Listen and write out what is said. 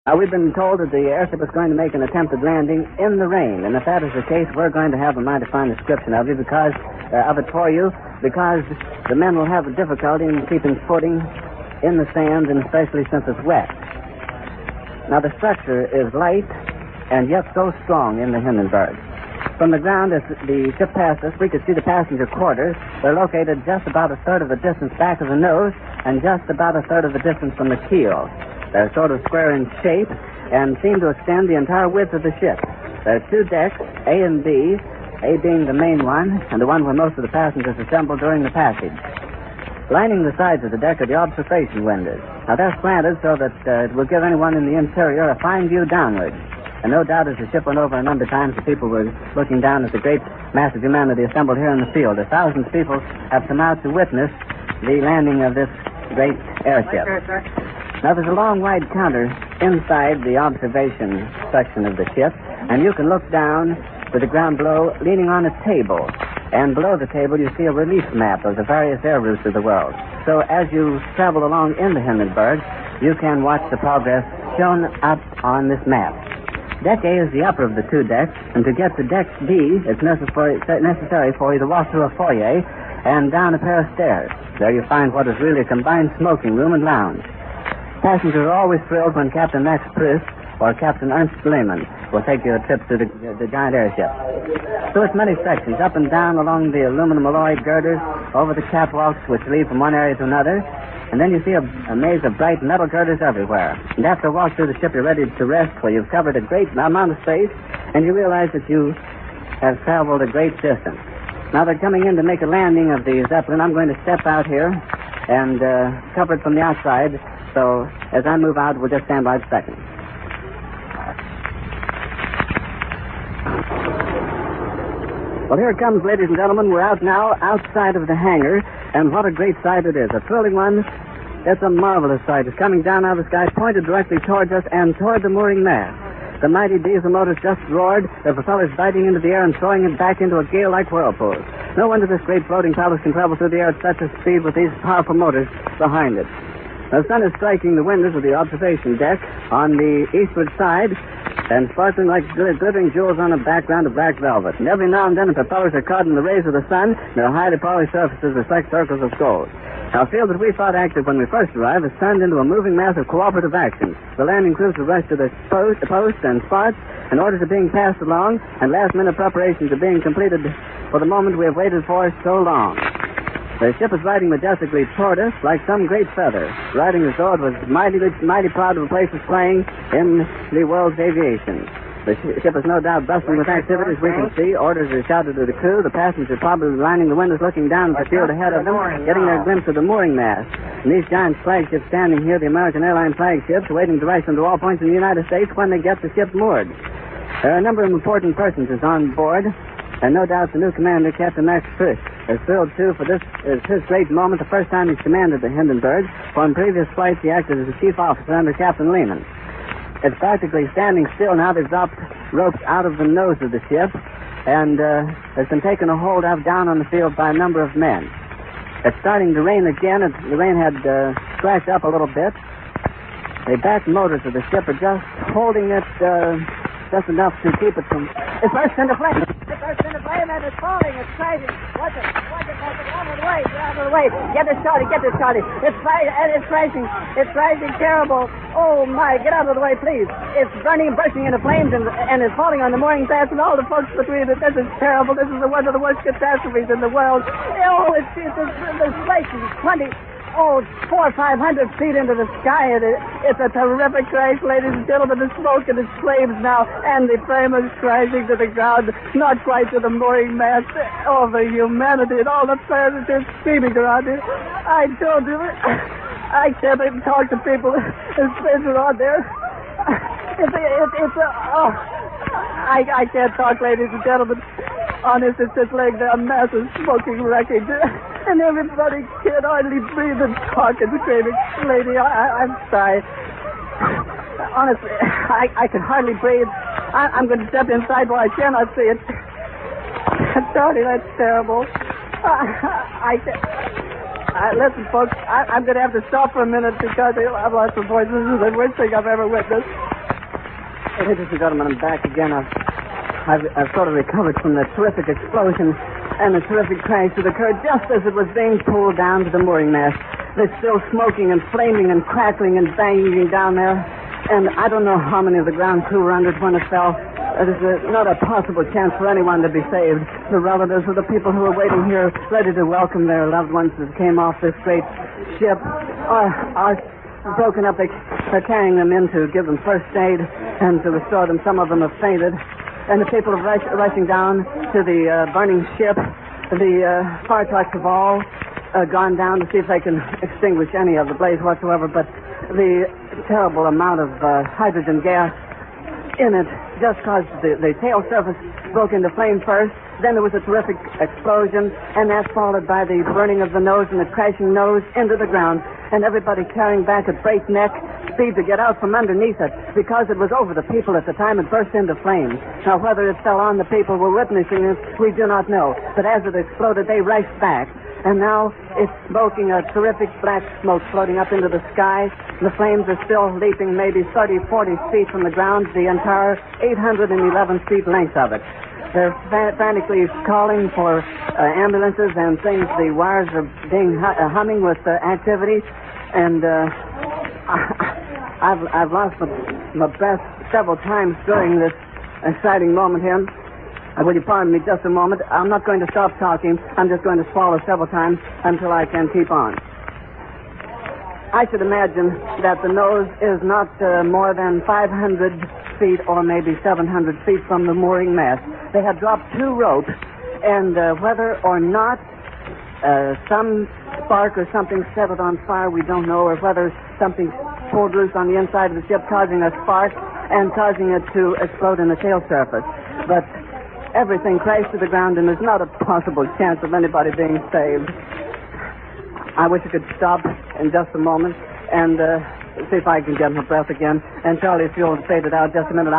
We've been told that the airship is going to make an attempted landing in the rain, and if that is the case, we're going to have a mighty fine description of it for you, because the men will have a difficulty in keeping footing in the sand, and especially since it's wet. Now, the structure is light and yet so strong in the Hindenburg. From the ground, as the ship passed us, we could see the passenger quarters. They're located just about a third of the distance back of the nose and just about a third of the distance from the keel. They're sort of square in shape and seem to extend the entire width of the ship. There are two decks, A and B, A being the main one and the one where most of the passengers assemble during the passage. Lining the sides of the deck are the observation windows. Now, they're slanted so that it will give anyone in the interior a fine view downward. And no doubt as the ship went over a number of times, the people were looking down at the great mass of humanity assembled here in the field. Thousands of people have come out to witness the landing of this great airship. Now, there's a long, wide counter inside the observation section of the ship, and you can look down to the ground below, leaning on a table. And below the table, you see a relief map of the various air routes of the world. So as you travel along in the Hindenburg, you can watch the progress shown up on this map. Deck A is the upper of the two decks, and to get to Deck B, it's necessary for you to walk through a foyer and down a pair of stairs. There you find what is really a combined smoking room and lounge. Passengers are always thrilled when Captain Max Priss or Captain Ernst Lehmann will take you a trip to the giant airship. So it's many sections, up and down along the aluminum alloy girders, over the catwalks which lead from one area to another, and then you see a maze of bright metal girders everywhere. And after a walk through the ship, you're ready to rest, where you've covered a great amount of space, and you realize that you have traveled a great distance. Now they're coming in to make a landing of the Zeppelin. I'm going to step out here and cover it from the outside. So as I move out, we'll just stand by a second. Well, here it comes, ladies and gentlemen. We're out now outside of the hangar, and what a great sight it is. A thrilling one. It's a marvelous sight. It's coming down out of the sky, pointed directly towards us and toward the mooring mast. The mighty diesel motors just roared, their propellers biting into the air and throwing it back into a gale-like whirlpool. No wonder this great floating palace can travel through the air at such a speed with these powerful motors behind it. The sun is striking the windows of the observation deck on the eastward side and sparkling like glittering jewels on a background of black velvet. And every now and then the propellers are caught in the rays of the sun, and their highly polished surfaces reflect circles of gold. Now, a field that we thought active when we first arrived has turned into a moving mass of cooperative action. The landing crews will rush to the posts and spots, and orders are being passed along, and last-minute preparations are being completed for the moment we have waited for so long. The ship is riding majestically toward us like some great feather, riding as though it was mighty proud of the place it's playing in the world's aviation. The ship is no doubt bustling with activity, as we can see. Orders are shouted to the crew. The passengers probably lining the windows looking down at the field ahead of them, getting their glimpse of the mooring mast. And these giant flagships standing here, the American airline flagships, waiting to rush them to all points in the United States when they get the ship moored. There are a number of important personages on board, and no doubt the new commander, Captain Max Frisch, is thrilled, too, for this is his great moment, the first time he's commanded the Hindenburg, for in previous flights he acted as a chief officer under Captain Lehmann. It's practically standing still now. They've dropped ropes out of the nose of the ship, and has been taken a hold of down on the field by a number of men. It's starting to rain again. The rain had scratched up a little bit. The back motors of the ship are just holding it just enough to keep it from... It's burst into flame. It's burst into flame, and it's falling. It's crashing. Watch it. Watch it. Watch it. Out of the way. Get out of the way. Get this started. Get this started. It's crashing. It's crashing terrible. Oh, my. Get out of the way, please. It's burning, bursting into flames, and it's falling on the mooring mast and all the folks between it. This is terrible. This is one of the worst catastrophes in the world. Oh, this place is 400 or 500 feet into the sky. It's a terrific crash, ladies and gentlemen. The smoke and the flames now, and the frame is crashing to the ground, not quite to the mooring mast. Oh, the humanity and all the passengers screaming around here. I told you, I can't even talk to people. There's spaces on there. I can't talk, ladies and gentlemen. Honest, it's just laying there, a massive smoking wreckage. And everybody can hardly breathe and talk and screaming. Lady, I'm sorry. Honestly, I can hardly breathe. I'm going to step inside where I cannot see it. Tony, that's terrible. Listen, folks, I'm going to have to stop for a minute because I've lost my voice. This is the worst thing I've ever witnessed. Ladies and gentlemen, I'm back again. I've sort of recovered from the terrific explosion and the terrific crash that occurred just as it was being pulled down to the mooring mast. They're still smoking and flaming and crackling and banging down there. And I don't know how many of the ground crew were under it when it fell. There's not a possible chance for anyone to be saved. The relatives of the people who were waiting here, ready to welcome their loved ones that came off this great ship, are broken up. They're carrying them in to give them first aid and to restore them. Some of them have fainted. And the people are rushing down to the burning ship. The fire trucks have all gone down to see if they can extinguish any of the blaze whatsoever. But the terrible amount of hydrogen gas in it just caused the tail surface broke into flame first. Then there was a terrific explosion, and that's followed by the burning of the nose and the crashing nose into the ground, and everybody carrying back at breakneck speed to get out from underneath it, because it was over the people at the time it burst into flames. Now, whether it fell on the people who were witnessing it, we do not know. But as it exploded, they raced back, and now it's smoking a terrific black smoke floating up into the sky. The flames are still leaping maybe 30, 40 feet from the ground, the entire 811 feet length of it. They're frantically calling for ambulances and things. The wires are being humming with activity, and I've lost my breath several times during this exciting moment here. Will you pardon me just a moment? I'm not going to stop talking. I'm just going to swallow several times until I can keep on. I should imagine that the nose is not more than 500 feet or maybe 700 feet from the mooring mast. They had dropped 2 ropes, and whether or not some spark or something set it on fire, we don't know, or whether something pulled loose on the inside of the ship, causing a spark and causing it to explode in the tail surface. But everything crashed to the ground, and there's not a possible chance of anybody being saved. I wish I could stop in just a moment and see if I can get my breath again. And Charlie, if you'll fade it out just a minute.